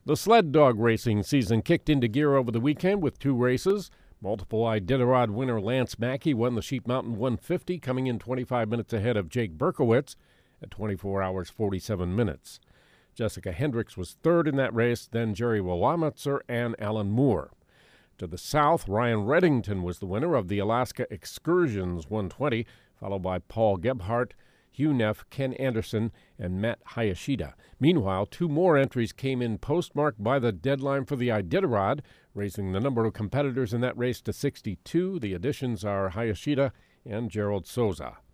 The sled dog racing season kicked into gear over the weekend with two races. Multiple Iditarod winner Lance Mackey won the Sheep Mountain 150, coming in 25 minutes ahead of Jake Berkowitz at 24 hours 47 minutes. Jessica Hendricks was third in that race, then Jerry Willametzer and Alan Moore. To the south, Ryan Reddington was the winner of the Alaska Excursions 120, followed by Paul Gebhardt, Hugh Neff, Ken Anderson, and Matt Hayashida. Meanwhile, two more entries came in postmarked by the deadline for the Iditarod, raising the number of competitors in that race to 62. The additions are Hayashida and Gerald Souza.